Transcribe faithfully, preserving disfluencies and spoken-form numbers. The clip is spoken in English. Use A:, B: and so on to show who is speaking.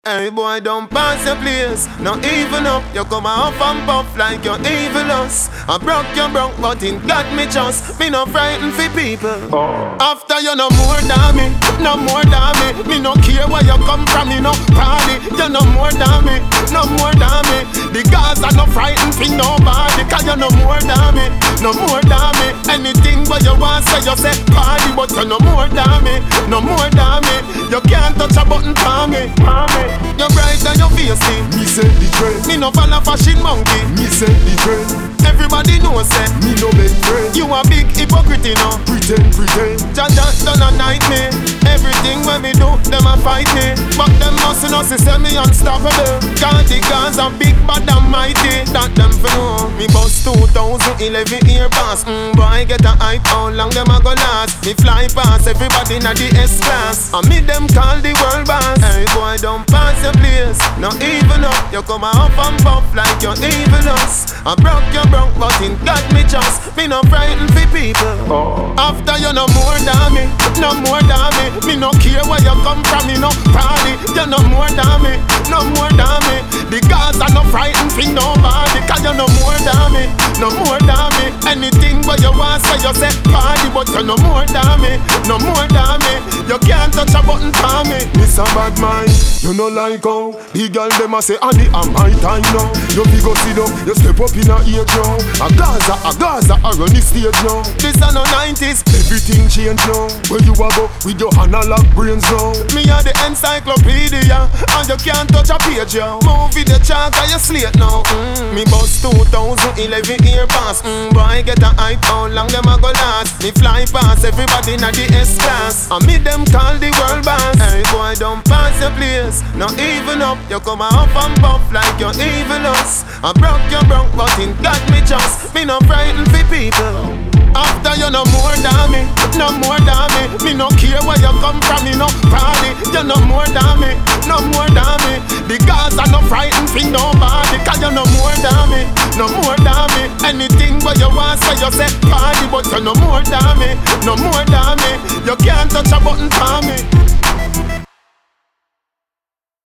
A: Hey boy, don't pass your place. No even up. You come off and puff like you're evilous. I broke your broke, but it got me just. Me no frightened for people. Oh. After you no more than me, no more than me. Me no care where you come from, me no party. You no more than me, no more than me. The guys are no frightened for nobody. Cause you no more than me, no more than me. Anything where you want say you say party, but you no more than me, no more than me. You can't touch a button for me, for me. You bright and you feisty.
B: Me say the trend.
A: Me no follow fashion monkey.
B: Me say the trend.
A: Everybody knows say
B: me no make friend.
A: You a big hypocrite, you know.
B: Pretend, pretend.
A: Jaja done a night me. Everything when me do, them a fight me. But them must know see say me unstoppable. Cause the guns are big bad and mighty. That them for know. Me bust two thousand eleven year pass. Mm, boy get a hype. How long them a go last? Me fly past everybody in the S class. And me them call the world boss. Hey boy don't pass your place. No even up. You come off and puff like you're evilous. I broke your broke but it got me just. Me no frightened for people. Oh. After you no more than me, no more than me. Me no care where you come from, me no party. You no more than me, no more than me. The guys are no frightened for nobody. Cause you no more than me, no more than me. Anything where you want say you say party, but you no more than me, no more than me. You can't touch a button for me.
B: Miss a bad mind, you no like how the girl dem a say Adi am my time now. You be go sit down, you step up in a age now. A Gaza, a Gaza, a run the stage now.
A: This a no nineties,
B: everything change now. Where you a go with your analog brains now.
A: Me a the encyclopedia, and you can't touch a page yo. Move with the chart and you slate now. Mm. Me bust two thousand eleven year pass. Mm. Boy get a hype, how long them a go last? Me fly past everybody in the S class. And me them call the world boss. Hey boy don't pass your place. No even up. You come off and puff like you're evilous. I broke your broke but it got me just. Me no frightened for people. After you no more than me, no more than me. Me no care where you come from, me no party. You no more than me, no more than me. The guys are no frightened for nobody. Cause you no more than me, no more than me. Anything where you want say you say party, but you no more than me, no more than me. You can't touch a button for me.